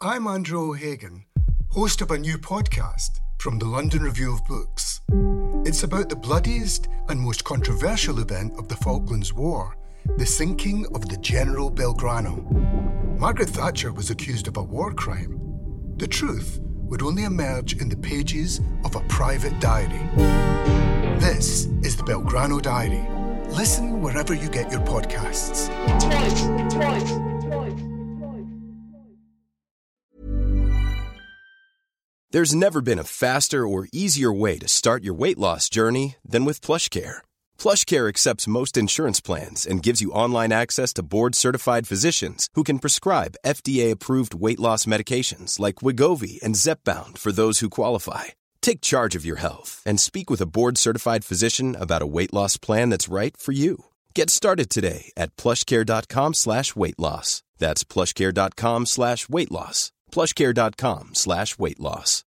I'm Andrew O'Hagan, host of a new podcast from the London Review of Books. It's about the bloodiest and most controversial event of the Falklands War, the sinking of the General Belgrano. Margaret Thatcher was accused of a war crime. The truth would only emerge in the pages of a private diary. This is the Belgrano Diary. Listen wherever you get your podcasts. Twice. There's never been a faster or easier way to start your weight loss journey than with PlushCare. PlushCare accepts most insurance plans and gives you online access to board-certified physicians who can prescribe FDA-approved weight loss medications like Wegovy and Zepbound for those who qualify. Take charge of your health and speak with a board-certified physician about a weight loss plan that's right for you. Get started today at plushcare.com/weight loss. That's plushcare.com/weight loss. plushcare.com/weight loss.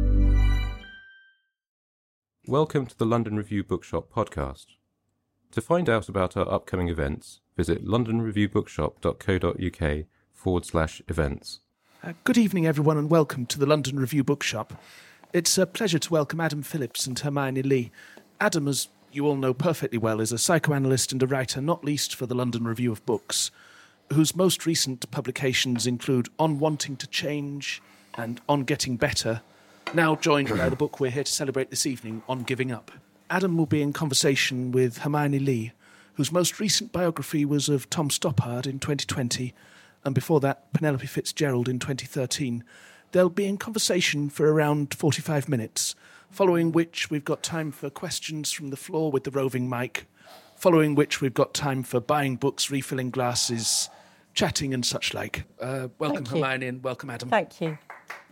Welcome to the London Review Bookshop podcast. To find out about our upcoming events, visit londonreviewbookshop.co.uk/events. Good evening, everyone, and welcome to the London Review Bookshop. It's a pleasure to welcome Adam Phillips and Hermione Lee. Adam, as you all know perfectly well, is a psychoanalyst and a writer, not least for the London Review of Books, whose most recent publications include On Wanting to Change and On Getting Better, now joined by the book we're here to celebrate this evening, On Giving Up. Adam will be in conversation with Hermione Lee, whose most recent biography was of Tom Stoppard in 2020, and before that, Penelope Fitzgerald in 2013. They'll be in conversation for around 45 minutes, following which we've got time for questions from the floor with the roving mic, following which we've got time for buying books, refilling glasses, chatting and such like. Welcome, Hermione, and welcome, Adam. Thank you.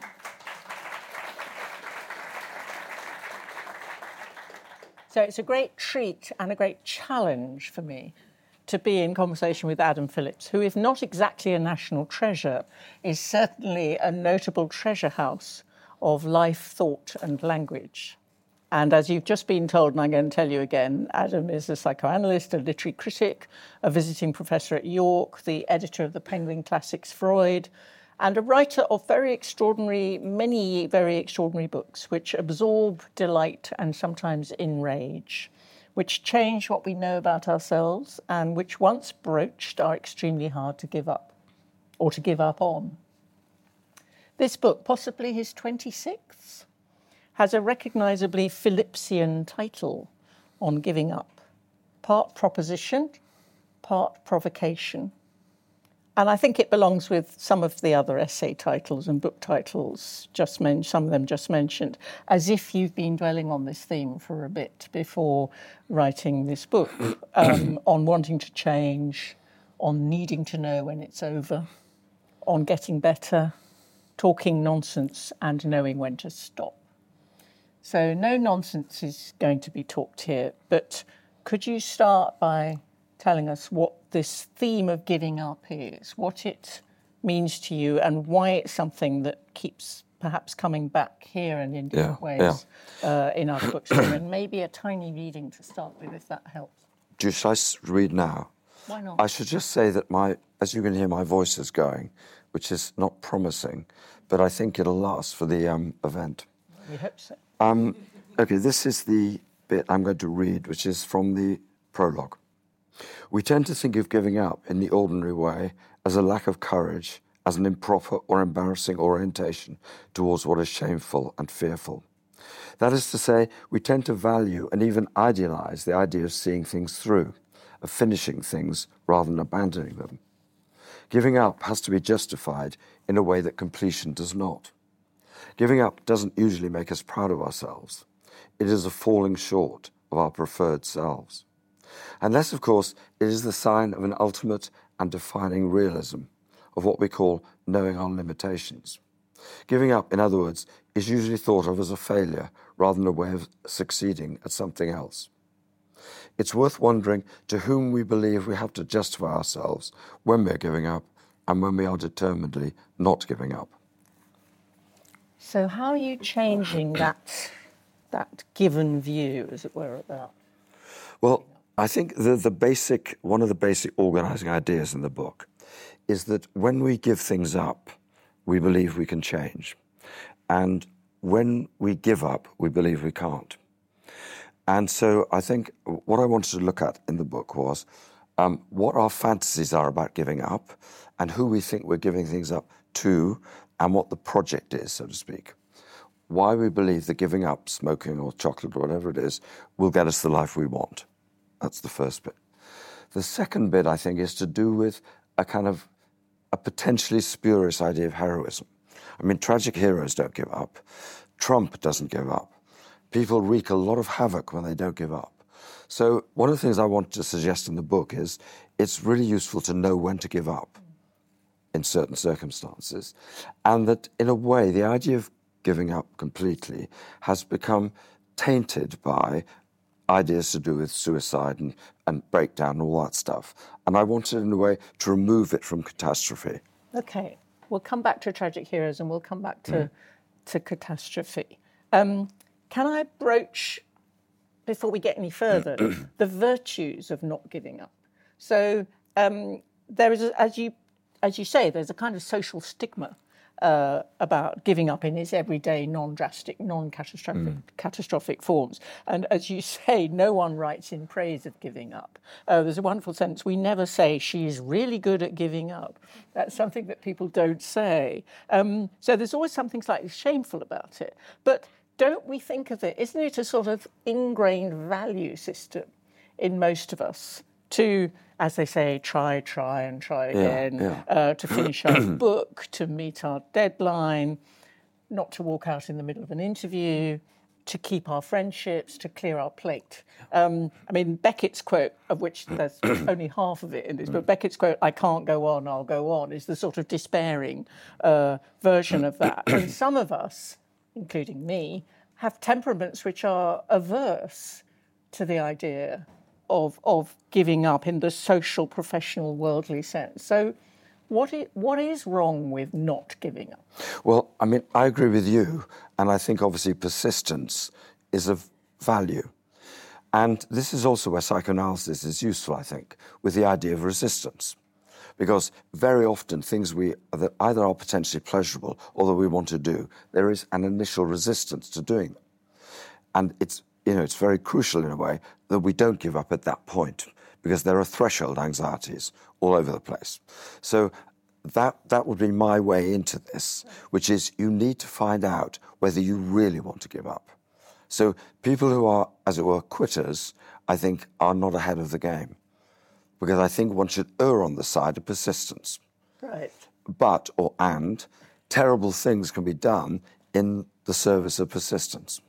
So it's a great treat and a great challenge for me to be in conversation with Adam Phillips, who, if not exactly a national treasure, is certainly a notable treasure house of life, thought and language. And as you've just been told, and I'm going to tell you again, Adam is a psychoanalyst, a literary critic, a visiting professor at York, the editor of the Penguin Classics Freud, and a writer of many very extraordinary books, which absorb, delight, and sometimes enrage, which change what we know about ourselves, and which, once broached, are extremely hard to give up, or to give up on. This book, possibly his 26th, has a recognisably Phillipsian title, On Giving Up. Part proposition, part provocation. And I think it belongs with some of the other essay titles and book titles, some of them just mentioned, as if you've been dwelling on this theme for a bit before writing this book, on wanting to change, on needing to know when it's over, on getting better, talking nonsense and knowing when to stop. So no nonsense is going to be talked here, but could you start by telling us what this theme of giving up is, what it means to you, and why it's something that keeps perhaps coming back here and in different ways in our books, and maybe a tiny reading to start with, if that helps. Should I read now? Why not? I should just say that as you can hear, my voice is going, which is not promising, but I think it'll last for the event. We hope so. Okay, this is the bit I'm going to read, which is from the prologue. We tend to think of giving up in the ordinary way as a lack of courage, as an improper or embarrassing orientation towards what is shameful and fearful. That is to say, we tend to value and even idealize the idea of seeing things through, of finishing things rather than abandoning them. Giving up has to be justified in a way that completion does not. Giving up doesn't usually make us proud of ourselves. It is a falling short of our preferred selves. Unless, of course, it is the sign of an ultimate and defining realism of what we call knowing our limitations. Giving up, in other words, is usually thought of as a failure rather than a way of succeeding at something else. It's worth wondering to whom we believe we have to justify ourselves when we're giving up and when we are determinedly not giving up. So how are you changing that given view, as it were, about? Well, I think one of the basic organising ideas in the book is that when we give things up, we believe we can change. And when we give up, we believe we can't. And so I think what I wanted to look at in the book was what our fantasies are about giving up and who we think we're giving things up to and what the project is, so to speak. Why we believe that giving up smoking or chocolate or whatever it is will get us the life we want. That's the first bit. The second bit, I think, is to do with a kind of a potentially spurious idea of heroism. I mean, tragic heroes don't give up. Trump doesn't give up. People wreak a lot of havoc when they don't give up. So one of the things I wanted to suggest in the book is it's really useful to know when to give up in certain circumstances, and that in a way the idea of giving up completely has become tainted by ideas to do with suicide and breakdown and all that stuff. And I wanted in a way to remove it from catastrophe. Okay, we'll come back to tragic heroes and we'll come back to catastrophe. Can I broach, before we get any further, the virtues of not giving up? So there is, as you say, there's a kind of social stigma about giving up in its everyday, non-drastic, non-catastrophic forms. And as you say, no one writes in praise of giving up. There's a wonderful sentence, we never say she's really good at giving up. That's something that people don't say. So there's always something slightly shameful about it. But don't we think of it, isn't it a sort of ingrained value system in most of us to, as they say, try and try again, to finish our book, to meet our deadline, not to walk out in the middle of an interview, to keep our friendships, to clear our plate. I mean, Beckett's quote, of which there's only half of it in this book, Beckett's quote, "I can't go on, I'll go on," is the sort of despairing version of that. And some of us, including me, have temperaments which are averse to the idea of giving up in the social, professional, worldly sense. So what is wrong with not giving up? Well, I mean, I agree with you, and I think obviously persistence is of value. And this is also where psychoanalysis is useful, I think, with the idea of resistance. Because very often things that either are potentially pleasurable or that we want to do, there is an initial resistance to doing them. And it's very crucial in a way that we don't give up at that point, because there are threshold anxieties all over the place. So that would be my way into this, which is you need to find out whether you really want to give up. So people who are, as it were, quitters, I think, are not ahead of the game. Because I think one should err on the side of persistence. Right. And terrible things can be done in the service of persistence.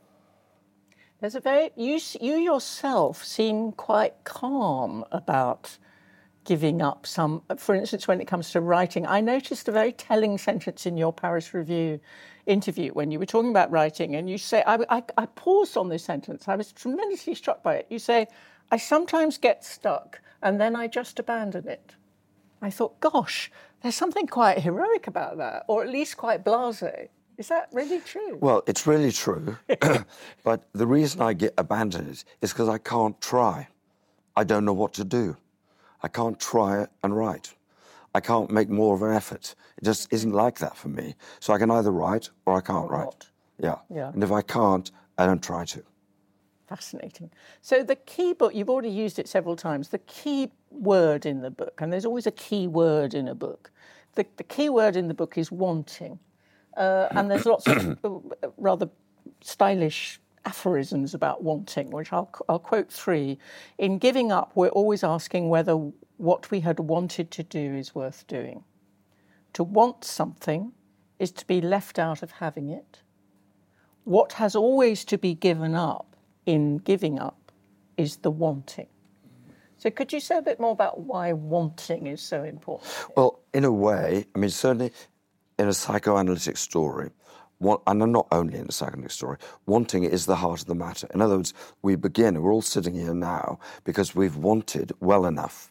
There's you yourself seem quite calm about giving up some, for instance, when it comes to writing. I noticed a very telling sentence in your Paris Review interview when you were talking about writing, and you say, I paused on this sentence, I was tremendously struck by it. You say, I sometimes get stuck and then I just abandon it. I thought, gosh, there's something quite heroic about that, or at least quite blasé. Is that really true? Well, it's really true, but the reason I abandon it is because I can't try. I don't know what to do. I can't try and write. I can't make more of an effort. It just isn't like that for me. So I can either write or I can't write. Yeah. And if I can't, I don't try to. Fascinating. So the key book, you've already used it several times, the key word in the book, and there's always a key word in a book. The key word in the book is wanting. And there's lots of rather stylish aphorisms about wanting, which I'll quote three. In giving up, we're always asking whether what we had wanted to do is worth doing. To want something is to be left out of having it. What has always to be given up in giving up is the wanting. So could you say a bit more about why wanting is so important? Well, in a way, I mean, certainly in a psychoanalytic story, and not only in a psychoanalytic story, wanting is the heart of the matter. In other words, we're all sitting here now because we've wanted well enough,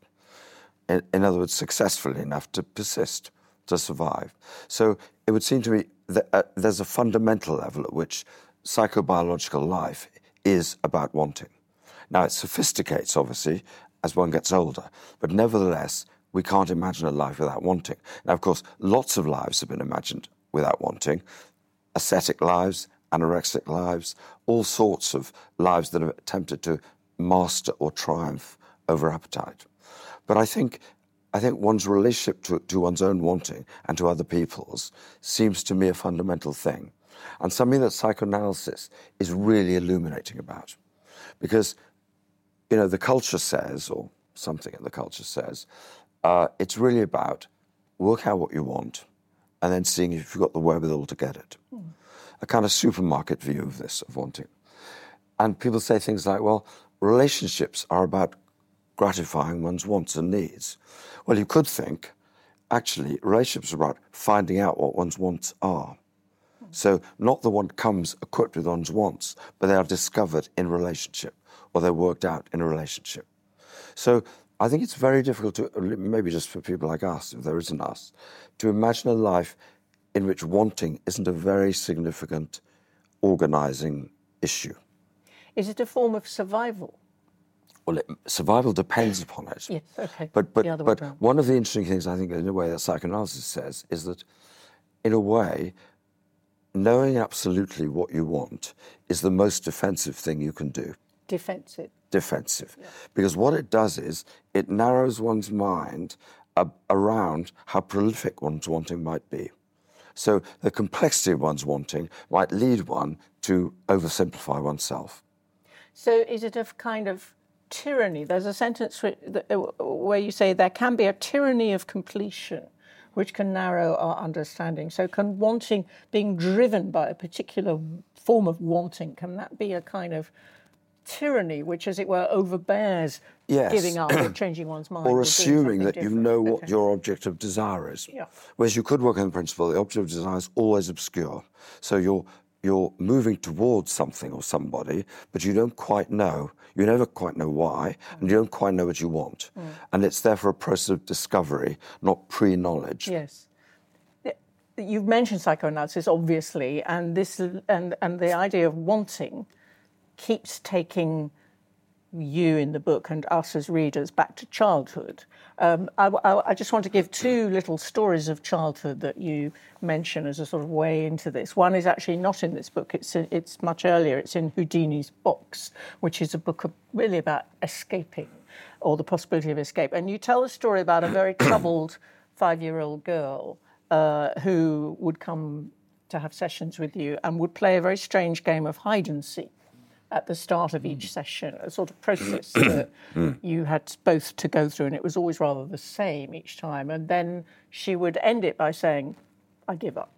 in other words, successfully enough to persist, to survive. So it would seem to me that there's a fundamental level at which psychobiological life is about wanting. Now, it sophisticates, obviously, as one gets older, but nevertheless, we can't imagine a life without wanting. Now, of course, lots of lives have been imagined without wanting. Ascetic lives, anorexic lives, all sorts of lives that have attempted to master or triumph over appetite. But I think one's relationship to one's own wanting and to other people's seems to me a fundamental thing, and something that psychoanalysis is really illuminating about. Because, the culture says, or something in the culture says, it's really about work out what you want and then seeing if you've got the wherewithal to get it. A kind of supermarket view of this, of wanting. And people say things like, well, relationships are about gratifying one's wants and needs. Well, you could think, actually, relationships are about finding out what one's wants are. So not the one comes equipped with one's wants, but they are discovered in relationship, or they're worked out in a relationship. So I think it's very difficult to, maybe just for people like us, if there isn't us, to imagine a life in which wanting isn't a very significant organising issue. Is it a form of survival? Well, survival depends upon it. Yes, okay. But one of the interesting things, I think, in a way, that psychoanalysis says is that, in a way, knowing absolutely what you want is the most defensive thing you can do. Defensive. Yeah. Because what it does is it narrows one's mind around how prolific one's wanting might be. So the complexity of one's wanting might lead one to oversimplify oneself. So is it a kind of tyranny? There's a sentence where you say there can be a tyranny of completion which can narrow our understanding. So can wanting, being driven by a particular form of wanting, can that be a kind of tyranny which, as it were, overbears giving up or changing one's mind? Or assuming that you know what your object of desire is. Yeah. Whereas you could work on the principle the object of desire is always obscure. So you're moving towards something or somebody, but you don't quite know. You never quite know why, and you don't quite know what you want. And it's therefore a process of discovery, not pre-knowledge. Yes. You've mentioned psychoanalysis, obviously, and the idea of wanting keeps taking you in the book and us as readers back to childhood. I just want to give two little stories of childhood that you mention as a sort of way into this. One is actually not in this book. It's much earlier. It's in Houdini's Box, which is a book really about escaping or the possibility of escape. And you tell a story about a very troubled 5-year-old girl who would come to have sessions with you and would play a very strange game of hide and seek at the start of each session, a sort of process that you had both to go through, and it was always rather the same each time. And then she would end it by saying, I give up.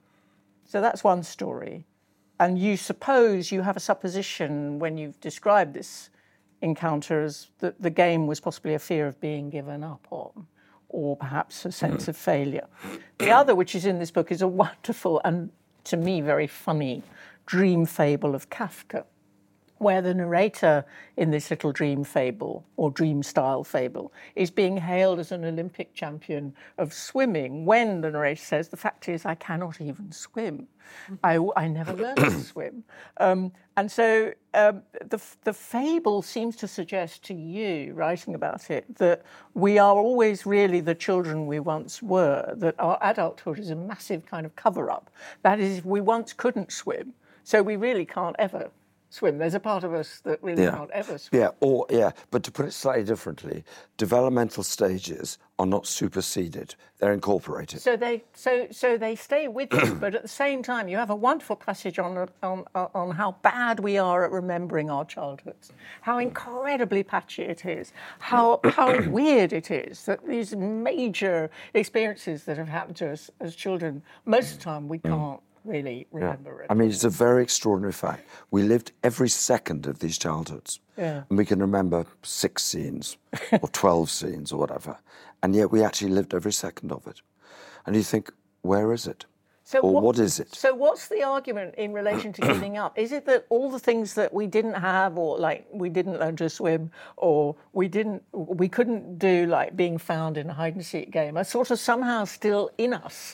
So that's one story. And you suppose you have a supposition when you've described this encounter as that the game was possibly a fear of being given up on, or perhaps a sense of failure. The other, which is in this book, is a wonderful and, to me, very funny dream fable of Kafka, where the narrator in this little dream fable, or dream-style fable, is being hailed as an Olympic champion of swimming, when the narrator says, the fact is, I cannot even swim. I never learned to swim. And so the fable seems to suggest to you, writing about it, that we are always really the children we once were, that our adulthood is a massive kind of cover-up. That is, if we once couldn't swim, so we really can't ever swim. There's a part of us that really can't ever swim. But to put it slightly differently, developmental stages are not superseded; they're incorporated. So they stay with you, but at the same time, you have a wonderful passage on how bad we are at remembering our childhoods, how incredibly patchy it is, how weird it is that these major experiences that have happened to us as children, most of the time we can't really remember it. I mean, it's a very extraordinary fact. We lived every second of these childhoods. Yeah. And we can remember 6 scenes or 12 scenes or whatever. And yet we actually lived every second of it. And you think, where is it? What is it? So what's the argument in relation to giving up? Is it that all the things that we didn't have, or like we didn't learn to swim, or we couldn't do, like being found in a hide and seek game, are sort of somehow still in us?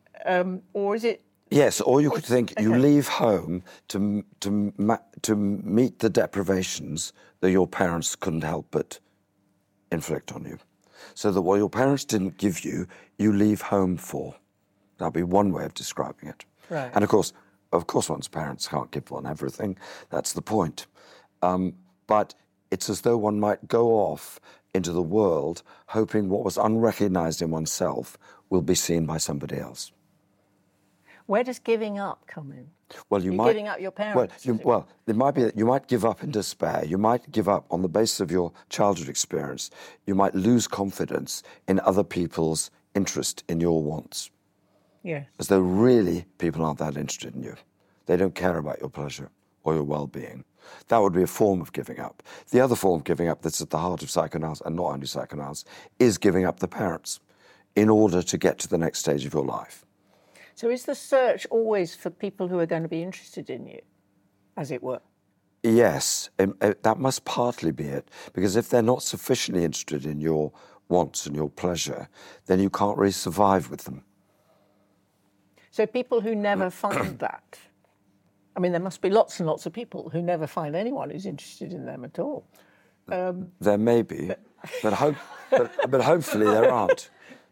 Or is it? Yes, or you could think you leave home to meet the deprivations that your parents couldn't help but inflict on you. So that what your parents didn't give you, you leave home for. That'd be one way of describing it. Right. And of course, one's parents can't give one everything. That's the point. But it's as though one might go off into the world hoping what was unrecognized in oneself will be seen by somebody else. Where does giving up come in? Well, You're giving up your parents. It might be that you might give up in despair. You might give up on the basis of your childhood experience. You might lose confidence in other people's interest in your wants. Yes. As though really people aren't that interested in you. They don't care about your pleasure or your well-being. That would be a form of giving up. The other form of giving up that's at the heart of psychoanalysis, and not only psychoanalysis, is giving up the parents in order to get to the next stage of your life. So is the search always for people who are going to be interested in you, as it were? Yes, that must partly be it, because if they're not sufficiently interested in your wants and your pleasure, then you can't really survive with them. So people who never find that, I mean, there must be lots and lots of people who never find anyone who's interested in them at all. There may be, but hopefully there aren't.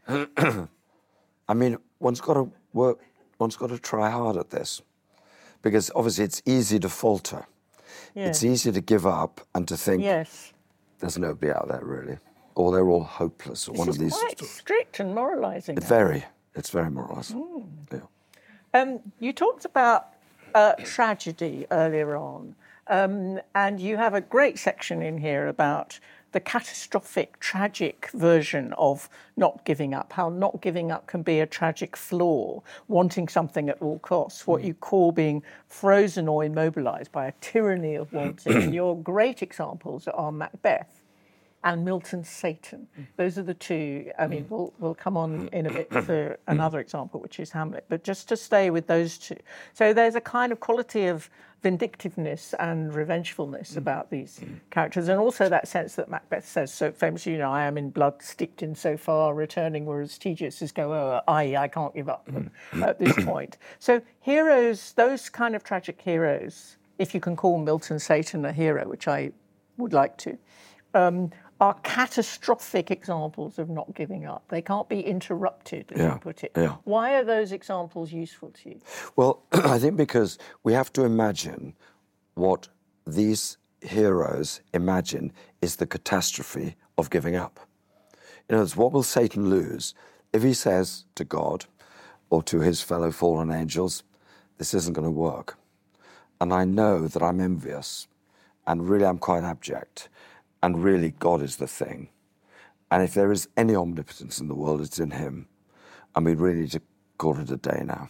I mean, one's got to try hard at this, because obviously it's easy to falter. Yeah. It's easy to give up and to think, Yes. there's nobody out there really, or they're all hopeless. Or This one is of these. quite strict and moralising. It's very moralising. Yeah. You talked about tragedy earlier on, and you have a great section in here about the catastrophic, tragic version of not giving up, how not giving up can be a tragic flaw, wanting something at all costs, what you call being frozen or immobilised by a tyranny of wanting. And your great examples are Macbeth and Milton's Satan. Those are the two. I mean, we'll come on in a bit for another example, which is Hamlet, but just to stay with those two. So there's a kind of quality of vindictiveness and revengefulness about these characters, and also that sense that Macbeth says so famously, I am in blood steeped in so far, returning were as tedious as go, I can't give up at this point. So heroes, those kind of tragic heroes, if you can call Milton Satan a hero, which I would like to, are catastrophic examples of not giving up. They can't be interrupted, as you put it. Yeah. Why are those examples useful to you? Well, I think because we have to imagine what these heroes imagine is the catastrophe of giving up. In other words, what will Satan lose if he says to God or to his fellow fallen angels, this isn't going to work? And I know that I'm envious, and really I'm quite abject, and really God is the thing. And if there is any omnipotence in the world, it's in him. And we really need to call it a day now.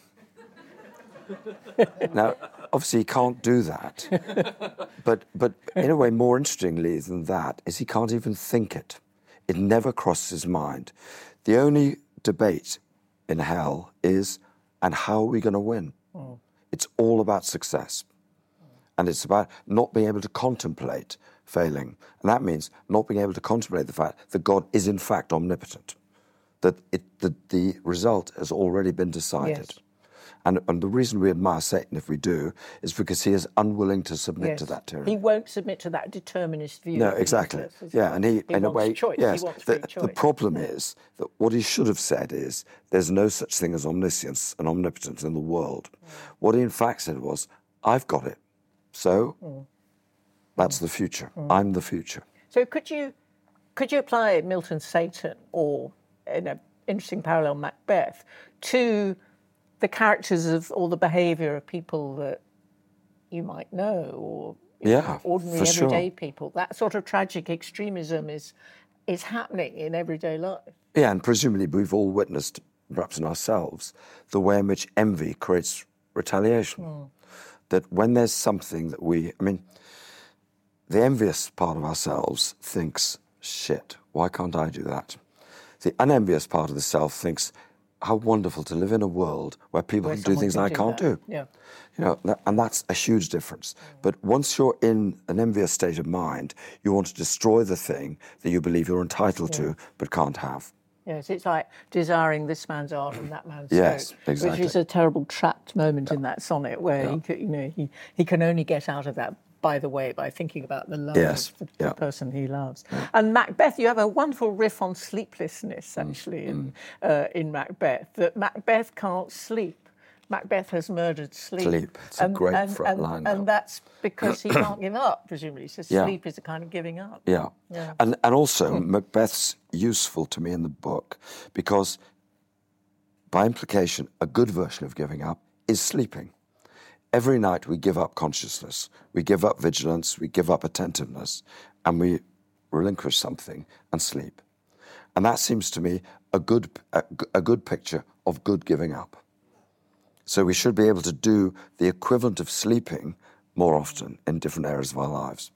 Now, obviously he can't do that. But in a way, more interestingly than that, is he can't even think it. It never crosses his mind. The only debate in hell is, and how are we going to win? It's all about success. And it's about not being able to contemplate failing. And that means not being able to contemplate the fact that God is in fact omnipotent, that the result has already been decided. Yes. And the reason we admire Satan, if we do, is because he is unwilling to submit to that tyranny. He won't submit to that determinist view. No, exactly. Yeah, and he in a way, choice. yes. He wants free choice. The problem is that what he should have said is, there's no such thing as omniscience and omnipotence in the world. What he in fact said was, I've got it. So that's the future. I'm the future. So could you apply Milton's Satan, or in an interesting parallel Macbeth, to the characters of or the behaviour of people that you might know, or ordinary everyday people? That sort of tragic extremism is happening in everyday life. Yeah, and presumably we've all witnessed, perhaps in ourselves, the way in which envy creates retaliation. That when there's something that the envious part of ourselves thinks, shit, why can't I do that? The unenvious part of the self thinks, how wonderful to live in a world where people can do things I can't do. Yeah. And that's a huge difference. But once you're in an envious state of mind, you want to destroy the thing that you believe you're entitled to but can't have. Yes, it's like desiring this man's art and that man's yes, coat, exactly. which is a terrible trapped moment in that sonnet where he can only get out of that by the way, by thinking about the love Yes, of yeah. the person he loves. And Macbeth, you have a wonderful riff on sleeplessness, actually, in Macbeth, that Macbeth can't sleep. Macbeth has murdered sleep. Sleep. It's a great front line. And that's because he can't give up, presumably. So sleep is a kind of giving up. Yeah. Yeah. And also, Macbeth's useful to me in the book because, by implication, a good version of giving up is sleeping. Every night we give up consciousness, we give up vigilance, we give up attentiveness, and we relinquish something and sleep. And that seems to me a good picture of good giving up. So we should be able to do the equivalent of sleeping more often in different areas of our lives.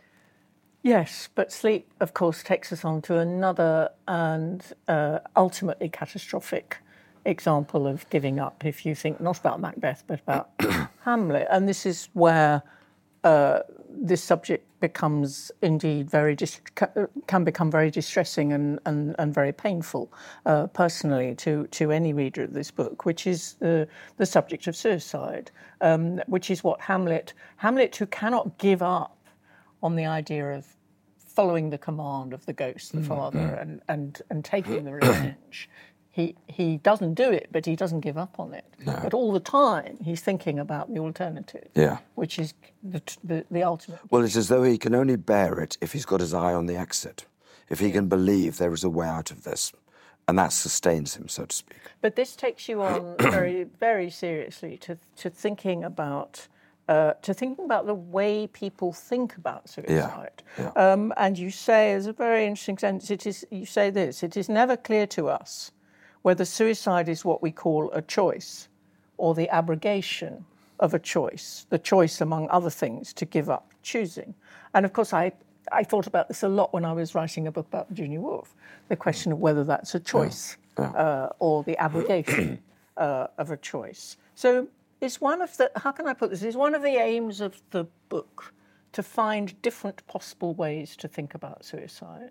Yes, but sleep, of course, takes us on to another and ultimately catastrophic example of giving up, if you think not about Macbeth, but about Hamlet. And this is where this subject becomes indeed can become very distressing and very painful personally to any reader of this book, which is the subject of suicide, which is what Hamlet, who cannot give up on the idea of following the command of the ghost, the father, and taking the revenge. He doesn't do it, but he doesn't give up on it. No. But all the time, he's thinking about the alternative, which is the ultimate. Well, it's as though he can only bear it if he's got his eye on the exit, if he can believe there is a way out of this, and that sustains him, so to speak. But this takes you on very, very seriously to thinking about the way people think about suicide. Yeah. And you say, as a very interesting sentence, you say this: it is never clear to us whether suicide is what we call a choice or the abrogation of a choice, the choice, among other things, to give up choosing. And of course, I thought about this a lot when I was writing a book about Virginia Woolf, the question of whether that's a choice or the abrogation of a choice. So is one of the, how can I put this, is one of the aims of the book to find different possible ways to think about suicide?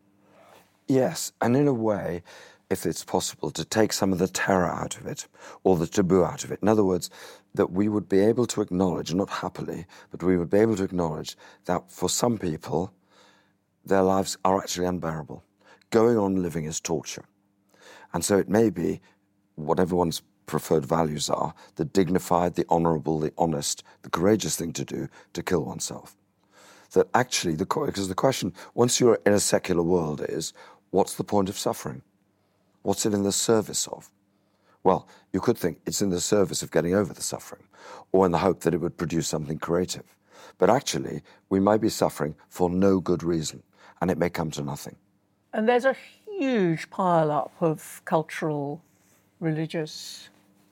Yes, and in a way, if it's possible, to take some of the terror out of it or the taboo out of it. In other words, that we would be able to acknowledge, not happily, but we would be able to acknowledge that for some people, their lives are actually unbearable. Going on living is torture. And so it may be, whatever one's preferred values are, the dignified, the honourable, the honest, the courageous thing to do, to kill oneself. That actually, because the question, once you're in a secular world, is, what's the point of suffering? What's it in the service of? Well, you could think it's in the service of getting over the suffering, or in the hope that it would produce something creative. But actually, we might be suffering for no good reason, and it may come to nothing. And there's a huge pile-up of cultural, religious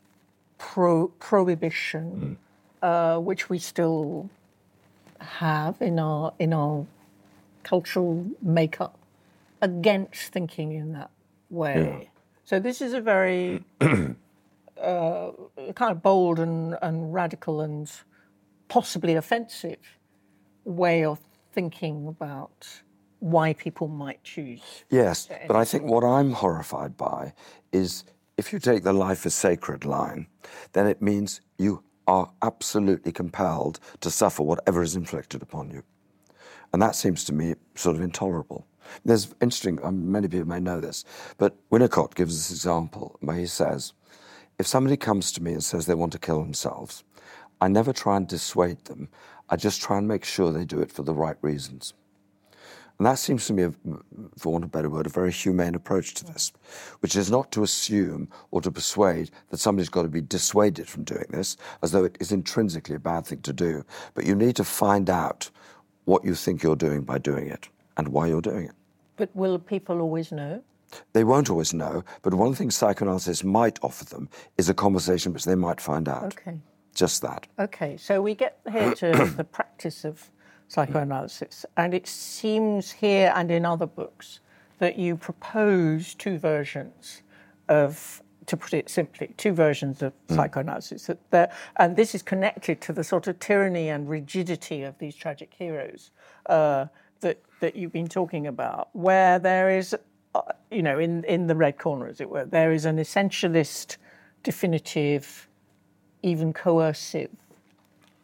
prohibition, which we still have in our cultural makeup against thinking in that way. Yeah. So this is a very kind of bold and radical and possibly offensive way of thinking about why people might choose. Yes, but I think what I'm horrified by is if you take the life is sacred line, then it means you are absolutely compelled to suffer whatever is inflicted upon you. And that seems to me sort of intolerable. There's interesting, many people may know this, but Winnicott gives this example where he says, if somebody comes to me and says they want to kill themselves, I never try and dissuade them. I just try and make sure they do it for the right reasons. And that seems to me, for want of a better word, a very humane approach to this, which is not to assume or to persuade that somebody's got to be dissuaded from doing this, as though it is intrinsically a bad thing to do. But you need to find out what you think you're doing by doing it and why you're doing it. But will people always know? They won't always know, but one of the things psychoanalysis might offer them is a conversation which they might find out. Okay. Just that. Okay, so we get here to the practice of psychoanalysis, and it seems here and in other books that you propose two versions of, to put it simply, two versions of psychoanalysis. And this is connected to the sort of tyranny and rigidity of these tragic heroes that you've been talking about, where there is, in the red corner, as it were, there is an essentialist, definitive, even coercive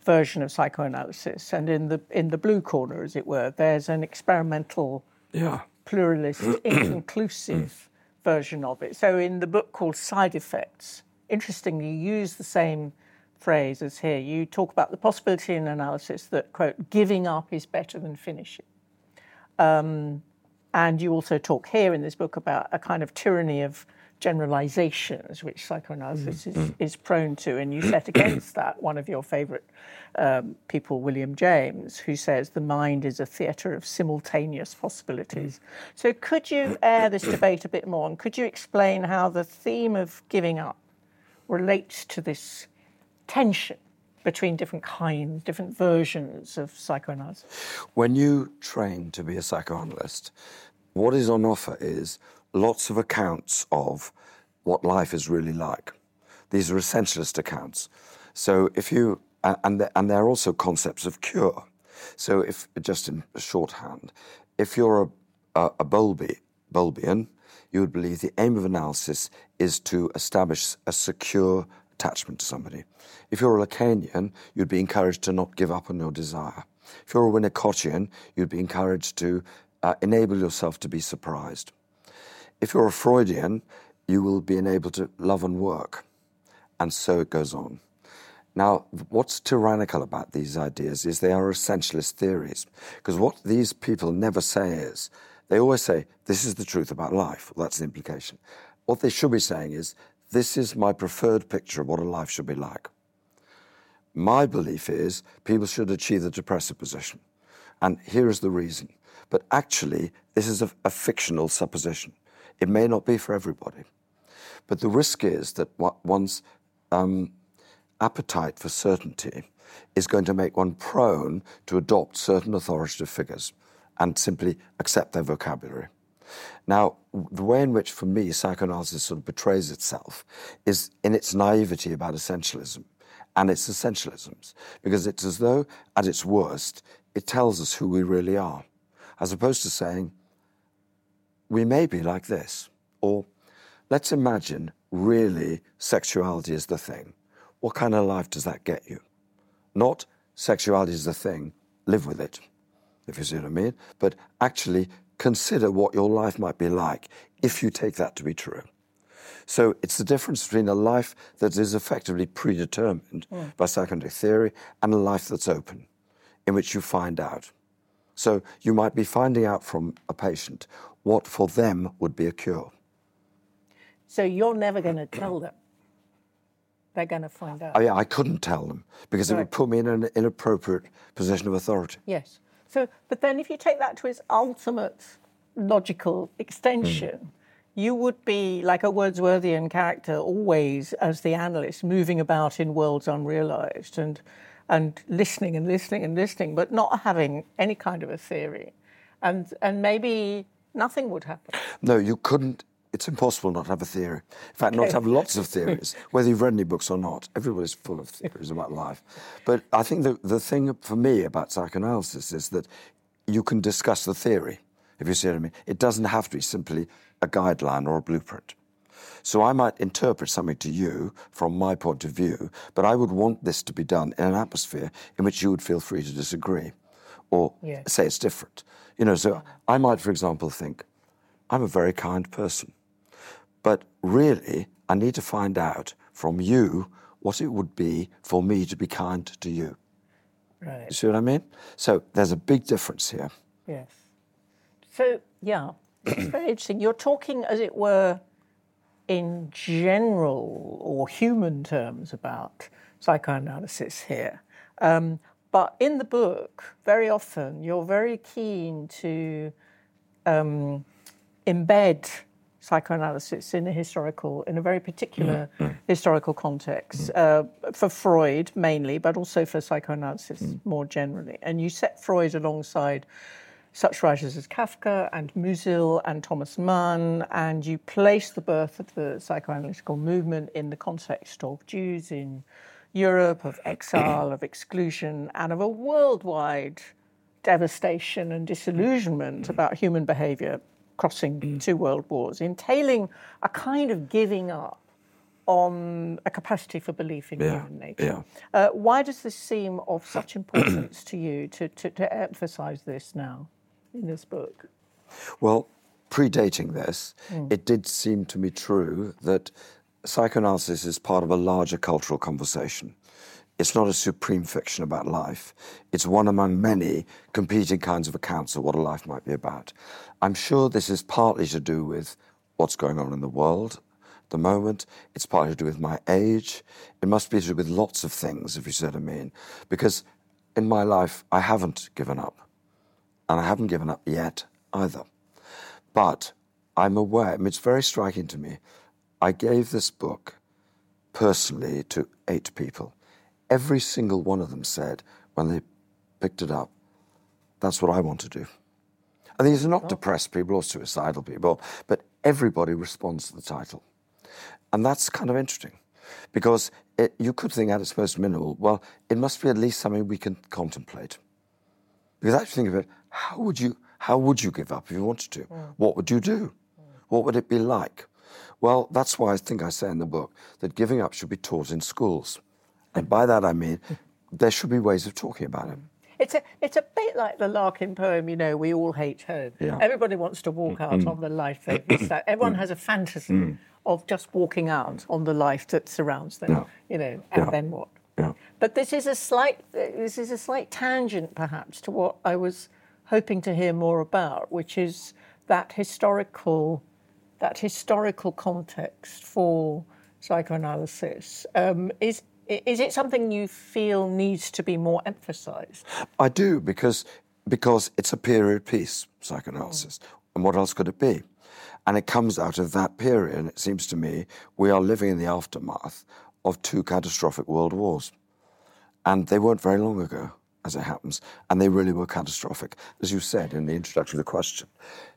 version of psychoanalysis, and in the blue corner, as it were, there's an experimental, pluralist, inconclusive version of it. So in the book called Side Effects, interestingly, you use the same phrase as here. You talk about the possibility in analysis that, quote, giving up is better than finishing. And you also talk here in this book about a kind of tyranny of generalizations, which psychoanalysis is prone to. And you set against that one of your favourite people, William James, who says the mind is a theatre of simultaneous possibilities. So could you air this debate a bit more, and could you explain how the theme of giving up relates to this tension between different kinds, different versions of psychoanalysis? When you train to be a psychoanalyst, what is on offer is lots of accounts of what life is really like. These are essentialist accounts. So if you, and there are also concepts of cure. So if, just in shorthand, if you're a Bowlbian, you would believe the aim of analysis is to establish a secure attachment to somebody. If you're a Lacanian, you'd be encouraged to not give up on your desire. If you're a Winnicottian, you'd be encouraged to enable yourself to be surprised. If you're a Freudian, you will be enabled to love and work. And so it goes on. Now, what's tyrannical about these ideas is they are essentialist theories. Because what these people never say is, they always say, this is the truth about life. Well, that's the implication. What they should be saying is, this is my preferred picture of what a life should be like. My belief is people should achieve the depressive position. And here is the reason. But actually, this is a fictional supposition. It may not be for everybody. But the risk is that one's appetite for certainty is going to make one prone to adopt certain authoritative figures and simply accept their vocabulary. Now, the way in which, for me, psychoanalysis sort of betrays itself is in its naivety about essentialism and its essentialisms, because it's as though, at its worst, it tells us who we really are, as opposed to saying, we may be like this, or let's imagine really sexuality is the thing. What kind of life does that get you? Not sexuality is the thing, live with it, if you see what I mean, but actually consider what your life might be like if you take that to be true. So it's the difference between a life that is effectively predetermined by psychoanalytic theory and a life that's open, in which you find out. So you might be finding out from a patient what for them would be a cure. So you're never going to tell them. They're going to find out. Oh, yeah, I couldn't tell them because it would put me in an inappropriate position of authority. Yes. So, but then if you take that to its ultimate logical extension, you would be like a Wordsworthian character always, as the analyst, moving about in worlds unrealised and listening and listening and listening, but not having any kind of a theory. And maybe nothing would happen. No, you couldn't. It's impossible not to have a theory. In fact, not to have lots of theories, whether you've read any books or not. Everybody's full of theories about life. But I think the thing for me about psychoanalysis is that you can discuss the theory, if you see what I mean. It doesn't have to be simply a guideline or a blueprint. So I might interpret something to you from my point of view, but I would want this to be done in an atmosphere in which you would feel free to disagree or say it's different. You know, so I might, for example, think, I'm a very kind person. But really, I need to find out from you what it would be for me to be kind to you. Right. You see what I mean? So there's a big difference here. Yes. So, yeah, it's very interesting. You're talking, as it were, in general or human terms about psychoanalysis here. But in the book, very often, you're very keen to embed psychoanalysis in a very particular historical context, for Freud mainly, but also for psychoanalysis more generally. And you set Freud alongside such writers as Kafka and Musil and Thomas Mann, and you place the birth of the psychoanalytical movement in the context of Jews in Europe, of exile, of exclusion, and of a worldwide devastation and disillusionment about human behaviour crossing two world wars, entailing a kind of giving up on a capacity for belief in human nature. Yeah. Why does this seem of such importance to you to emphasise this now in this book? Well, predating this, it did seem to me true that psychoanalysis is part of a larger cultural conversation. It's not a supreme fiction about life. It's one among many competing kinds of accounts of what a life might be about. I'm sure this is partly to do with what's going on in the world at the moment. It's partly to do with my age. It must be to do with lots of things, if you see what I mean. Because in my life, I haven't given up. And I haven't given up yet either. But I'm aware, I mean, it's very striking to me, I gave this book personally to 8 people. Every single one of them said, when they picked it up, that's what I want to do. And these are not depressed people or suicidal people, but everybody responds to the title. And that's kind of interesting, because you could think at its most minimal, well, it must be at least something we can contemplate. Because actually think of it, how would you give up if you wanted to? What would you do? What would it be like? Well, that's why I think I say in the book that giving up should be taught in schools. And by that I mean there should be ways of talking about it. It's a bit like the Larkin poem, you know, we all hate home. Yeah. Everybody wants to walk out on the life they miss out. Everyone has a fantasy of just walking out on the life that surrounds them, you know, and then what? Yeah. But this is a slight tangent, perhaps, to what I was hoping to hear more about, which is that historical context for psychoanalysis. Is it something you feel needs to be more emphasised? I do, because it's a period piece, psychoanalysis. And what else could it be? And it comes out of that period, and it seems to me we are living in the aftermath of 2 catastrophic world wars. And they weren't very long ago, as it happens, and they really were catastrophic. As you said in the introduction of the question,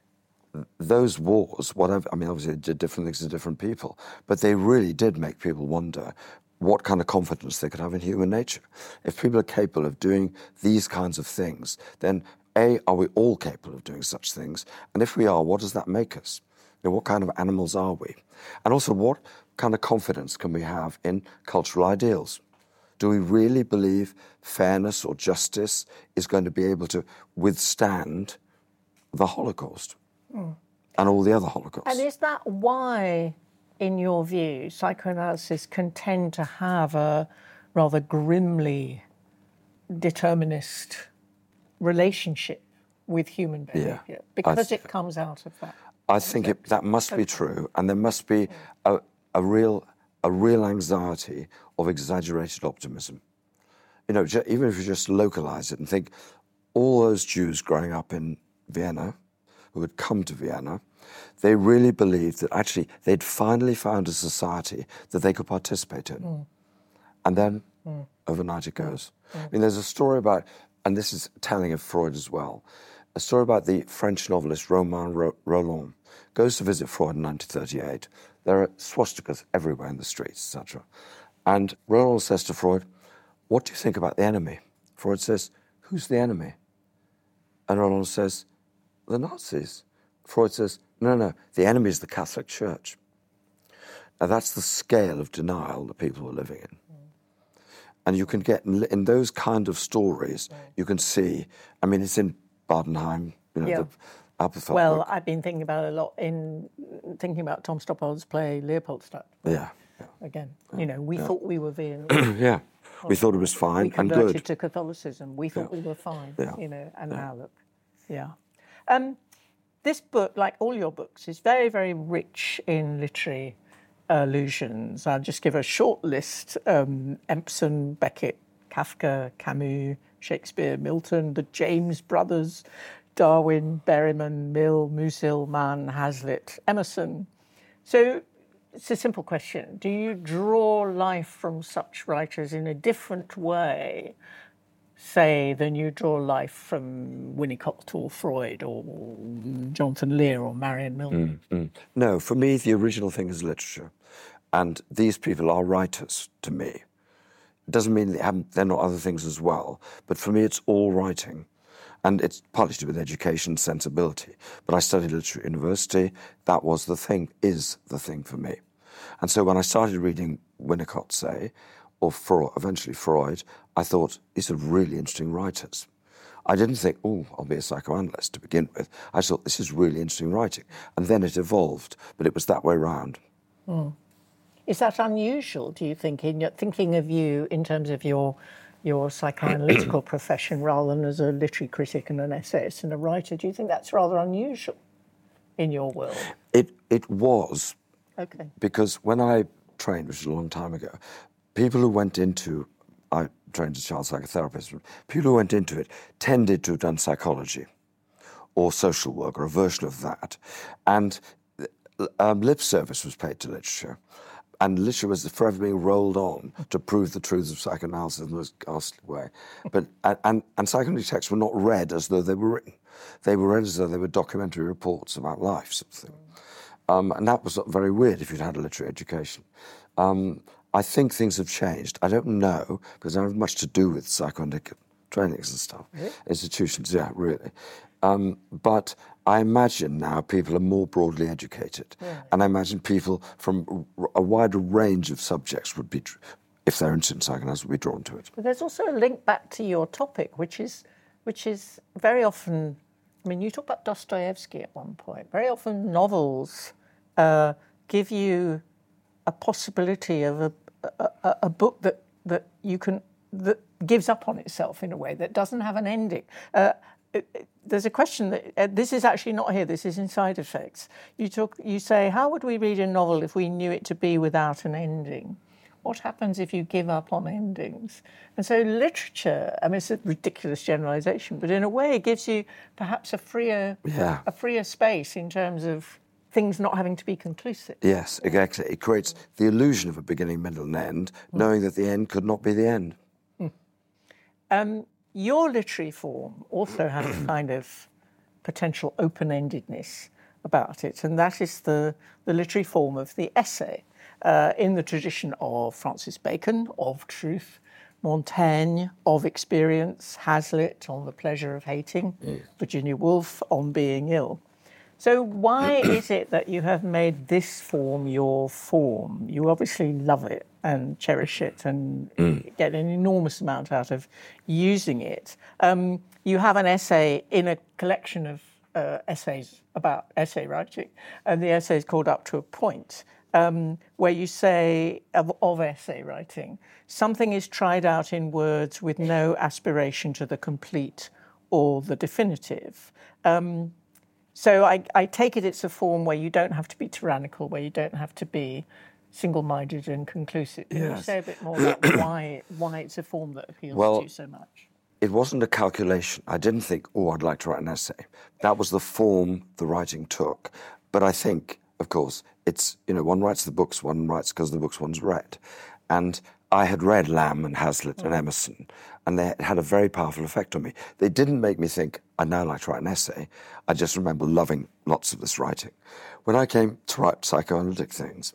those wars, whatever, I mean, obviously they did different things to different people, but they really did make people wonder what kind of confidence they could have in human nature. If people are capable of doing these kinds of things, then A, are we all capable of doing such things? And if we are, what does that make us? You know, what kind of animals are we? And also, what kind of confidence can we have in cultural ideals? Do we really believe fairness or justice is going to be able to withstand the Holocaust and all the other Holocausts? And is that why, in your view, psychoanalysis can tend to have a rather grimly determinist relationship with human behaviour? Because it comes out of that. I think that must be true, and there must be a real anxiety of exaggerated optimism. You know, even if you just localise it and think, all those Jews growing up in Vienna who had come to Vienna, they really believed that actually they'd finally found a society that they could participate in. And then overnight it goes. I mean, there's a story about, and this is telling of Freud as well, a story about the French novelist Romain Rolland. Goes to visit Freud in 1938. There are swastikas everywhere in the streets, etc. And Rolland says to Freud, what do you think about the enemy? Freud says, who's the enemy? And Rolland says, the Nazis. Freud says, no, the enemy is the Catholic Church. Now that's the scale of denial that people were living in. And you can get, in those kind of stories, you can see, I mean, it's in Badenheim, you know, the Apfelfeld book. I've been thinking about it a lot in thinking about Tom Stoppard's play Leopoldstadt. Yeah. Again, you know, we thought we were Viennese. Yeah. We thought it was fine we and good. We converted to Catholicism. We thought we were fine, you know, and now look. Yeah. This book, like all your books, is very, very rich in literary allusions. I'll just give a short list. Empson, Beckett, Kafka, Camus, Shakespeare, Milton, the James brothers, Darwin, Berryman, Mill, Musil, Mann, Hazlitt, Emerson. So it's a simple question. Do you draw life from such writers in a different way, say, than you draw life from Winnicott or Freud or Jonathan Lear or Marion Milman? No, for me, the original thing is literature. And these people are writers to me. It doesn't mean they're not other things as well, but for me, it's all writing. And it's partly to do with education, sensibility. But I studied literature at university. That was the thing, is the thing for me. And so when I started reading Winnicott, say, or eventually Freud, I thought, these are really interesting writers. I didn't think, I'll be a psychoanalyst to begin with. I thought, this is really interesting writing. And then it evolved, but it was that way round. Mm. Is that unusual, do you think, in your thinking of you in terms of your psychoanalytical profession rather than as a literary critic and an essayist and a writer? Do you think that's rather unusual in your world? It was. Okay. Because when I trained, which was a long time ago, people who went into, I trained as a child psychotherapist, people who went into it tended to have done psychology or social work or a version of that. And lip service was paid to literature. And literature was forever being rolled on to prove the truths of psychoanalysis in the most ghastly way. But and psychoanalytic texts were not read as though they were written. They were read as though they were documentary reports about life, something. And that was very weird if you'd had a literary education. I think things have changed. I don't know, because I don't have much to do with psychoanalytic trainings and stuff. Really? Institutions, yeah, really. But I imagine now people are more broadly educated. Yeah. And I imagine people from a wider range of subjects would be, if they're interested in psychoanalysis, would be drawn to it. But there's also a link back to your topic, which is very often, I mean, you talk about Dostoevsky at one point. Very often novels give you a possibility of a book that you can, that gives up on itself in a way, that doesn't have an ending. There's a question that this is actually not here. This is in Side Effects. You say, how would we read a novel if we knew it to be without an ending? What happens if you give up on endings? And so literature, I mean, it's a ridiculous generalisation, but in a way it gives you perhaps a freer space in terms of things not having to be conclusive. Yes, exactly. It creates the illusion of a beginning, middle and end, knowing that the end could not be the end. Your literary form also has a kind of potential open-endedness about it, and that is the literary form of the essay, in the tradition of Francis Bacon, of truth, Montaigne, of experience, Hazlitt, on the pleasure of hating, Virginia Woolf, on being ill. So why is it that you have made this form your form? You obviously love it and cherish it and get an enormous amount out of using it. You have an essay in a collection of essays about essay writing, and the essay is called Up to a Point, where you say of essay writing, something is tried out in words with no aspiration to the complete or the definitive. So I take it's a form where you don't have to be tyrannical, where you don't have to be single-minded and conclusive. Can you say a bit more about why it's a form that appeals to you so much? It wasn't a calculation. I didn't think, I'd like to write an essay. That was the form the writing took. But I think, of course, it's, one writes the books one writes because the books one's read. And I had read Lamb and Hazlitt and Emerson, and they had a very powerful effect on me. They didn't make me think, I'd now like to write an essay. I just remember loving lots of this writing. When I came to write psychoanalytic things,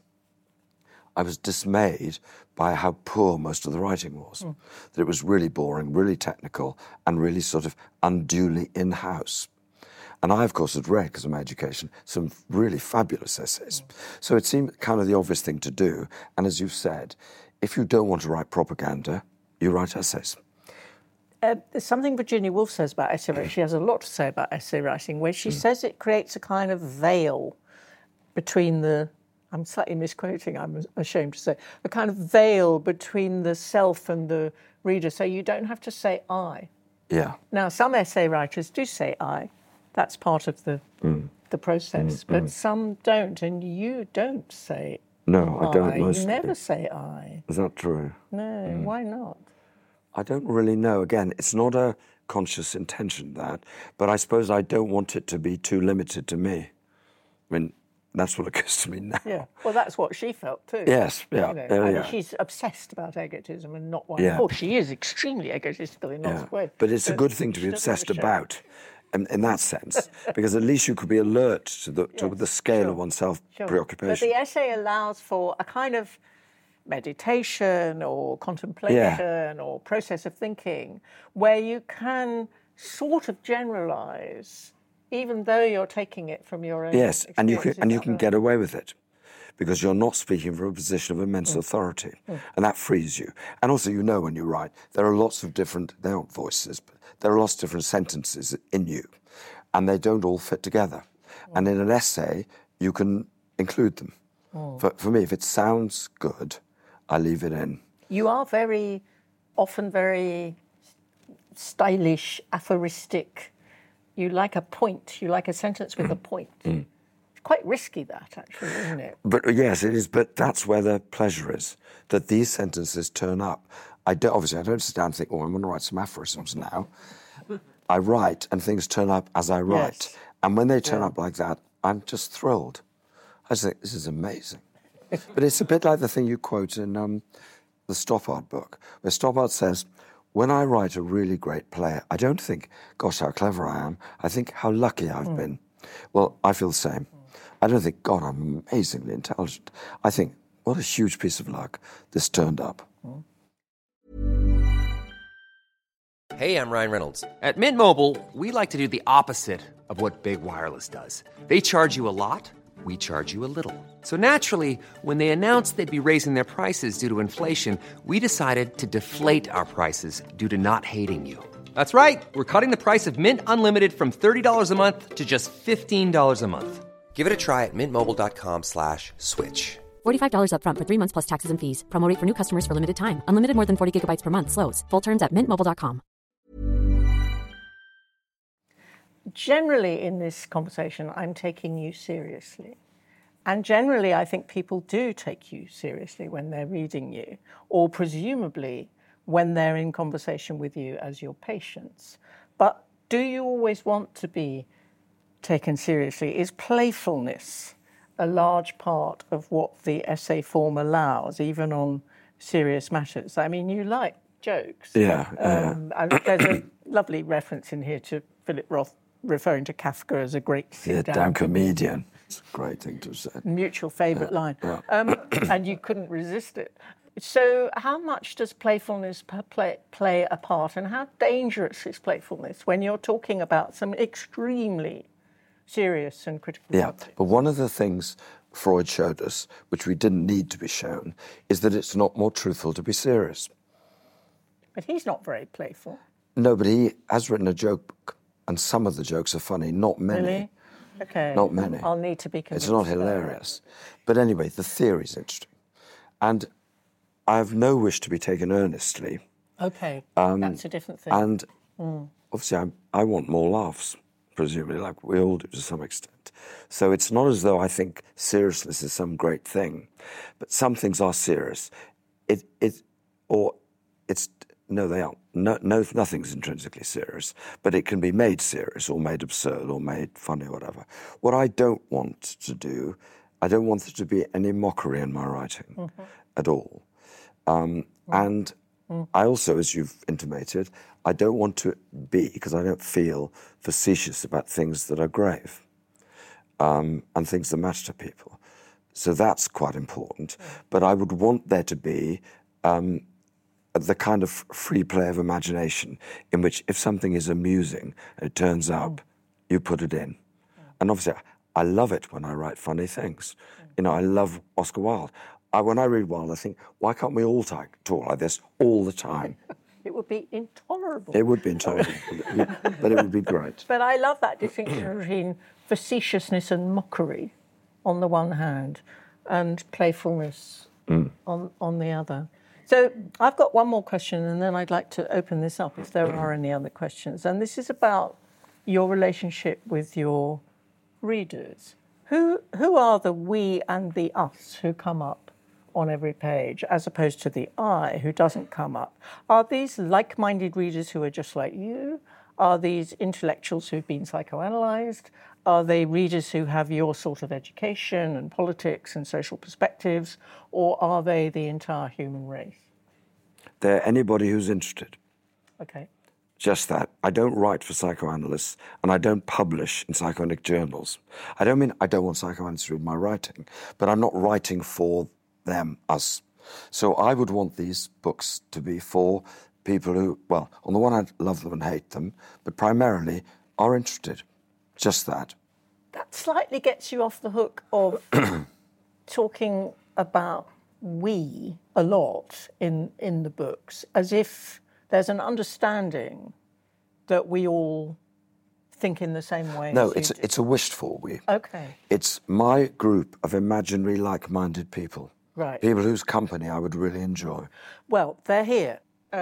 I was dismayed by how poor most of the writing was. That it was really boring, really technical, and really sort of unduly in-house. And I, of course, had read, because of my education, some really fabulous essays. So it seemed kind of the obvious thing to do. And as you've said, if you don't want to write propaganda, you write essays. There's something Virginia Woolf says about essay writing. She has a lot to say about essay writing, where she says it creates a kind of veil between the, I'm slightly misquoting, I'm ashamed to say, a kind of veil between the self and the reader, so you don't have to say I. Yeah. Now, some essay writers do say I. That's part of the process, but some don't, and you don't say No, I don't. Mostly. You never say I. Is that true? No, why not? I don't really know. Again, it's not a conscious intention, that, but I suppose I don't want it to be too limited to me. I mean, that's what occurs to me now. Yeah, well, that's what she felt too. Yes, yeah. I mean, she's obsessed about egotism and not one. Yeah. Of course, she is extremely egotistical in lots of ways. But it's a good thing to be obsessed about. In that sense, because at least you could be alert to the scale of one's self-preoccupation. But the essay allows for a kind of meditation or contemplation or process of thinking where you can sort of generalise, even though you're taking it from your own experience. Yes, and you can get away with it. because you're not speaking from a position of immense authority, and that frees you. And also, you know, when you write, there are lots of different, they aren't voices, but there are lots of different sentences in you, and they don't all fit together. And in an essay, you can include them. For me, if it sounds good, I leave it in. You are often very stylish, aphoristic. You like a point. You like a sentence with a point. It's quite risky, that, actually, isn't it? But yes, it is. But that's where the pleasure is, that these sentences turn up. Obviously, I don't sit down and think, I'm going to write some aphorisms now. I write, and things turn up as I write. Yes. And when they turn up like that, I'm just thrilled. I just think, this is amazing. But it's a bit like the thing you quote in the Stoppard book, where Stoppard says, when I write a really great play, I don't think, gosh, how clever I am. I think how lucky I've been. Well, I feel the same. I don't think, God, I'm amazingly intelligent. I think, what a huge piece of luck this turned up. Hey, I'm Ryan Reynolds. At Mint Mobile, we like to do the opposite of what Big Wireless does. They charge you a lot. We charge you a little. So naturally, when they announced they'd be raising their prices due to inflation, we decided to deflate our prices due to not hating you. That's right. We're cutting the price of Mint Unlimited from $30 a month to just $15 a month. Give it a try at mintmobile.com/switch. $45 up front for 3 months plus taxes and fees. Promo rate for new customers for limited time. Unlimited more than 40 gigabytes per month. Slows full terms at mintmobile.com. Generally, in this conversation, I'm taking you seriously. And generally, I think people do take you seriously when they're reading you, or presumably when they're in conversation with you as your patients. But do you always want to be taken seriously? Is playfulness a large part of what the essay form allows, even on serious matters? I mean, you like jokes. Yeah. And there's a lovely reference in here to Philip Roth referring to Kafka as a great sit-down comedian. It's a great thing to say. Mutual favourite line. Yeah. And you couldn't resist it. So how much does playfulness play a part, and how dangerous is playfulness when you're talking about some extremely serious and critical subjects? But one of the things Freud showed us, which we didn't need to be shown, is that it's not more truthful to be serious. But he's not very playful. No, but he has written a joke, and some of the jokes are funny, not many. Really? Okay. Not many. I'll need to be convinced. It's not hilarious. But anyway, the theory's interesting. And I have no wish to be taken earnestly. Okay, that's a different thing. And obviously I want more laughs, presumably, like we all do to some extent. So it's not as though I think seriousness is some great thing. But some things are serious. No, they aren't. No, nothing's intrinsically serious, but it can be made serious or made absurd or made funny or whatever. What I don't want to do, I don't want there to be any mockery in my writing at all. And I also, as you've intimated, I don't want to be, because I don't feel facetious about things that are grave and things that matter to people. So that's quite important. But I would want there to be the kind of free play of imagination in which if something is amusing and it turns up, you put it in. And obviously, I love it when I write funny things. You know, I love Oscar Wilde. When I read Wilde, I think, why can't we all talk like this all the time? It would be intolerable. It would be intolerable, but it would be great. But I love that distinction between facetiousness and mockery on the one hand and playfulness on the other. So I've got one more question, and then I'd like to open this up if there are any other questions. And this is about your relationship with your readers. Who are the we and the us who come up on every page, as opposed to the I who doesn't come up? Are these like-minded readers who are just like you? Are these intellectuals who've been psychoanalyzed? Are they readers who have your sort of education and politics and social perspectives? Or are they the entire human race? They're anybody who's interested. Okay. Just that. I don't write for psychoanalysts, and I don't publish in psychoanalytic journals. I don't mean I don't want psychoanalysts to read my writing, but I'm not writing for them, us. So I would want these books to be for people who, well, on the one hand, love them and hate them, but primarily are interested. Just that. That slightly gets you off the hook of talking about we a lot in the books, as if there's an understanding that we all think in the same way. No, as it's a wished for we. Okay. It's my group of imaginary like-minded people. Right. People whose company I would really enjoy. Well, they're here.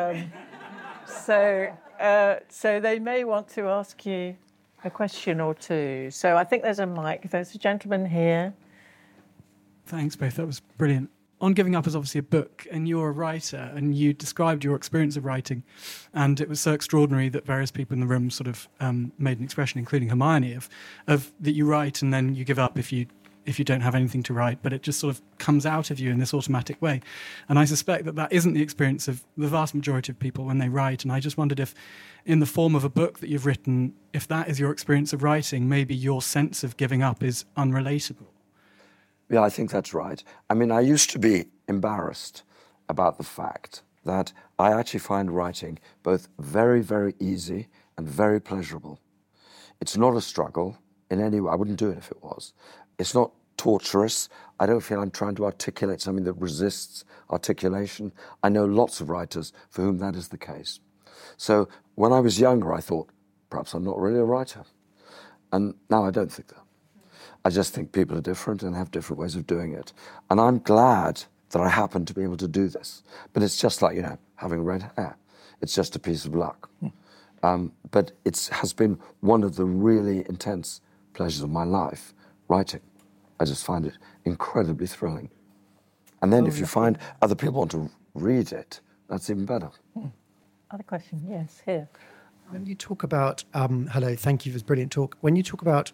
So they may want to ask you a question or two. So I think there's a mic. There's a gentleman here. Thanks, both. That was brilliant. On Giving Up is obviously a book, and you're a writer, and you described your experience of writing, and it was so extraordinary that various people in the room sort of made an expression, including Hermione, of that you write and then you give up if you don't have anything to write, but it just sort of comes out of you in this automatic way. And I suspect that isn't the experience of the vast majority of people when they write, and I just wondered if, in the form of a book that you've written, if that is your experience of writing, maybe your sense of giving up is unrelatable. Yeah, I think that's right. I mean, I used to be embarrassed about the fact that I actually find writing both very, very easy and very pleasurable. It's not a struggle in any way. I wouldn't do it if it was. It's not torturous. I don't feel I'm trying to articulate something that resists articulation. I know lots of writers for whom that is the case. So when I was younger, I thought, perhaps I'm not really a writer. And now I don't think that. I just think people are different and have different ways of doing it. And I'm glad that I happen to be able to do this. But it's just like, having red hair. It's just a piece of luck. But it has been one of the really intense pleasures of my life, writing. I just find it incredibly thrilling. And then if you find other people want to read it, that's even better. Other question, yes, here. When you talk about, hello, thank you for this brilliant talk. When you talk about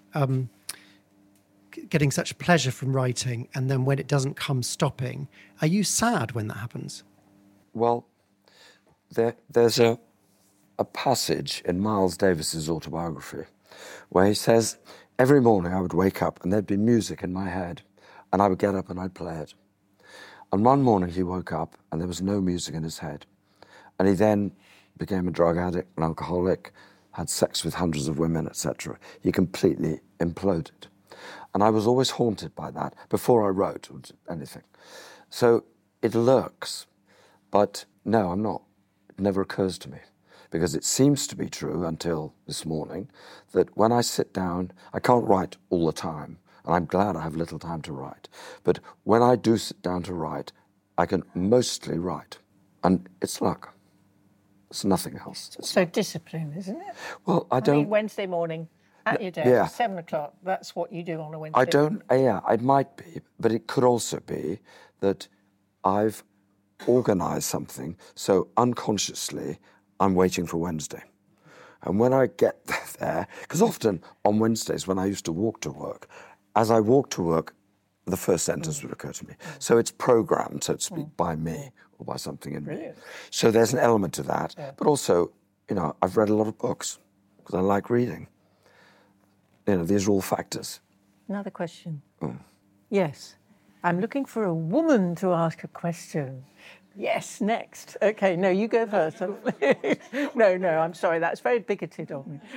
getting such pleasure from writing and then when it doesn't come, stopping, are you sad when that happens? Well, there's a passage in Miles Davis's autobiography where he says, every morning I would wake up and there'd be music in my head and I would get up and I'd play it. And one morning he woke up and there was no music in his head. And he then became a drug addict, an alcoholic, had sex with hundreds of women, etc. He completely imploded. And I was always haunted by that before I wrote or anything. So it lurks, but no, I'm not. It never occurs to me. Because it seems to be true until this morning that when I sit down, I can't write all the time, and I'm glad I have little time to write. But when I do sit down to write, I can mostly write. And it's luck. It's nothing else. It's so discipline, isn't it? Well, I don't... mean, Wednesday morning at your desk, yeah. 7 o'clock, that's what you do on a Wednesday I don't... Yeah, it might be, but it could also be that I've organised something so unconsciously I'm waiting for Wednesday. And when I get there, because often on Wednesdays when I used to walk to work, as I walk to work, the first sentence would occur to me. So it's programmed, so to speak, by me or by something in me. So there's an element to that. Yeah. But also, I've read a lot of books because I like reading. These are all factors. Another question. Yes. I'm looking for a woman to ask a question. Yes, next. Okay, no, you go first. No, I'm sorry. That's very bigoted of me.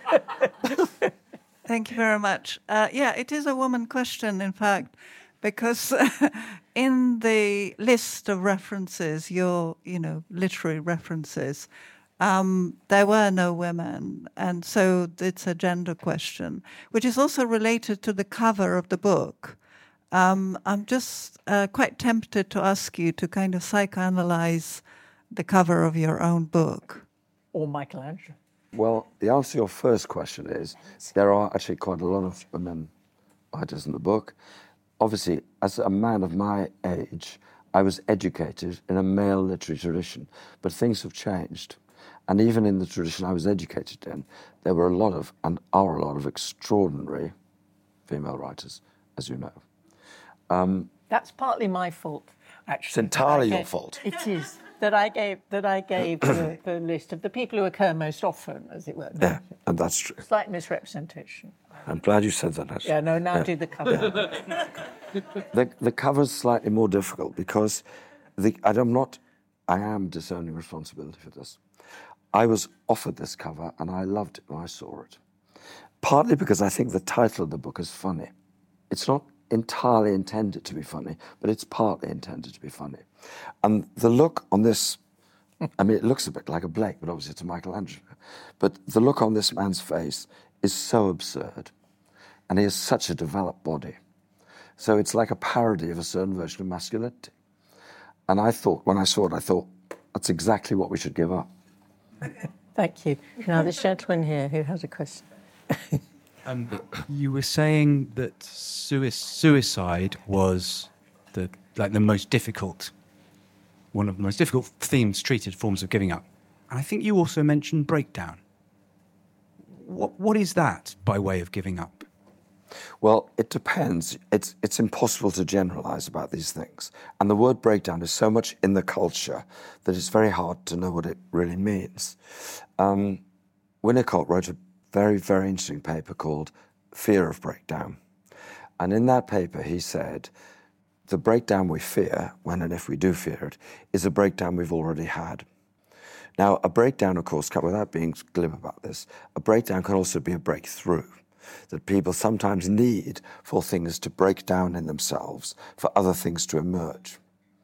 Thank you very much. It is a woman question, in fact, because in the list of references, your, literary references, there were no women. And so it's a gender question, which is also related to the cover of the book. I'm just quite tempted to ask you to kind of psychoanalyze the cover of your own book. Or Michelangelo. Well, the answer to your first question is there are actually quite a lot of women writers in the book. Obviously, as a man of my age, I was educated in a male literary tradition, but things have changed. And even in the tradition I was educated in, there were a lot of, and are a lot of, extraordinary female writers, as you know. That's partly my fault, actually. It's entirely your fault. It is that I gave the list of the people who occur most often, as it were. Yeah, and that's true. Slight misrepresentation. I'm glad you said that, actually. Yeah, no, now do the cover. The cover's slightly more difficult because I am disowning responsibility for this. I was offered this cover and I loved it when I saw it. Partly because I think the title of the book is funny. It's not entirely intended to be funny, but it's partly intended to be funny. And the look on this, I mean, it looks a bit like a Blake, but obviously it's a Michelangelo. But the look on this man's face is so absurd, and he has such a developed body. So it's like a parody of a certain version of masculinity. And I thought, when I saw it, I thought, that's exactly what we should give up. Thank you. Now, this gentleman here who has a question. You were saying that suicide was the most difficult, one of the most difficult themes treated forms of giving up. And I think you also mentioned breakdown. What is that by way of giving up? Well, it depends. It's impossible to generalize about these things. And the word breakdown is so much in the culture that it's very hard to know what it really means. Winnicott wrote a very, very interesting paper called Fear of Breakdown. And in that paper, he said, the breakdown we fear, when and if we do fear it, is a breakdown we've already had. Now, a breakdown, of course, without being glib about this, a breakdown can also be a breakthrough, that people sometimes need for things to break down in themselves, for other things to emerge.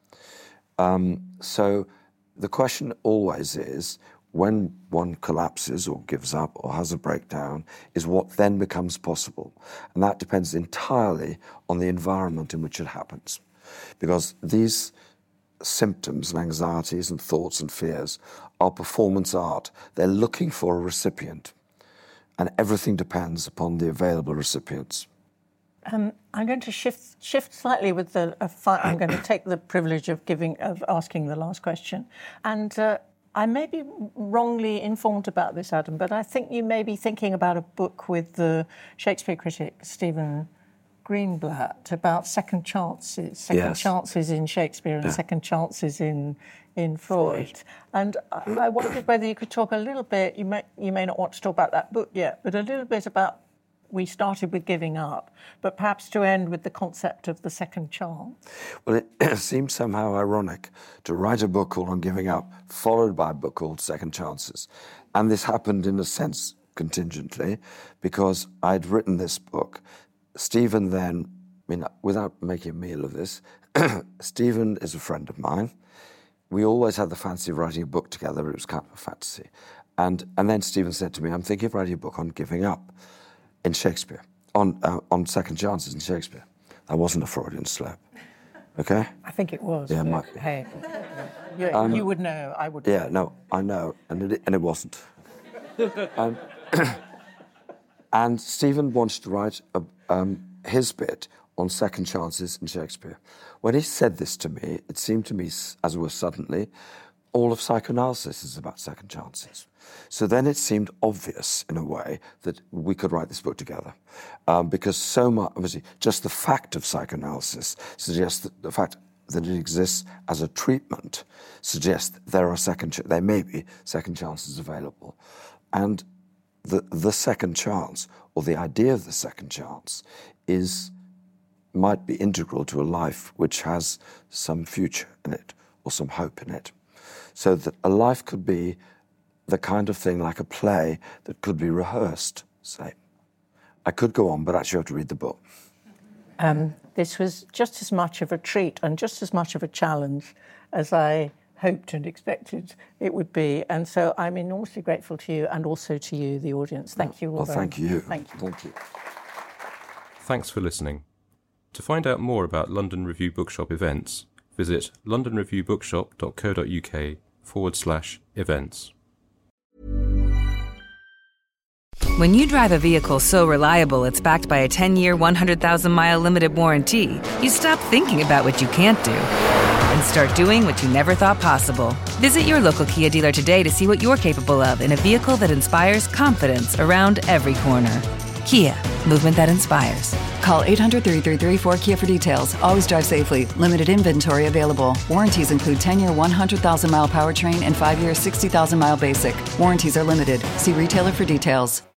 So the question always is, when one collapses or gives up or has a breakdown, is what then becomes possible. And that depends entirely on the environment in which it happens. Because these symptoms and anxieties and thoughts and fears are performance art. They're looking for a recipient. And everything depends upon the available recipients. I'm going to shift slightly with I'm going to take the privilege of asking the last question. And I may be wrongly informed about this, Adam, but I think you may be thinking about a book with the Shakespeare critic Stephen Greenblatt about second chances, chances in Shakespeare and second chances in Freud. And I wondered whether you could talk a little bit, you may not want to talk about that book yet, but a little bit about, we started with giving up, but perhaps to end with the concept of the second chance. Well, it seems somehow ironic to write a book called On Giving Up, followed by a book called Second Chances. And this happened in a sense contingently, because I'd written this book. Stephen then, without making a meal of this, Stephen is a friend of mine. We always had the fancy of writing a book together, but it was kind of a fantasy. And then Stephen said to me, I'm thinking of writing a book on giving up in Shakespeare, on second chances in Shakespeare. That wasn't a Freudian slip, okay? I think it was. Yeah, it might be. Hey, you would know, I would. Yeah, no, I know, and it wasn't. And Stephen wanted to write his bit on second chances in Shakespeare. When he said this to me, it seemed to me, as it were suddenly, all of psychoanalysis is about second chances. So then it seemed obvious, in a way, that we could write this book together. Because so much, obviously, just the fact of psychoanalysis suggests that the fact that it exists as a treatment suggests that there may be second chances available. And the second chance, or the idea of the second chance, might be integral to a life which has some future in it, or some hope in it. So that a life could be the kind of thing like a play that could be rehearsed, say. I could go on, but actually you have to read the book. This was just as much of a treat and just as much of a challenge as I hoped and expected it would be. And so I'm enormously grateful to you and also to you, the audience. Thank you all very much. Thank you. Thank you. Thank you. Thanks for listening. To find out more about London Review Bookshop events, visit londonreviewbookshop.co.uk/events. When you drive a vehicle so reliable it's backed by a 10-year, 100,000-mile limited warranty, you stop thinking about what you can't do and start doing what you never thought possible. Visit your local Kia dealer today to see what you're capable of in a vehicle that inspires confidence around every corner. Kia, movement that inspires. Call 800-333-4KIA for details. Always drive safely. Limited inventory available. Warranties include 10-year 100,000-mile powertrain and 5-year 60,000-mile basic. Warranties are limited. See retailer for details.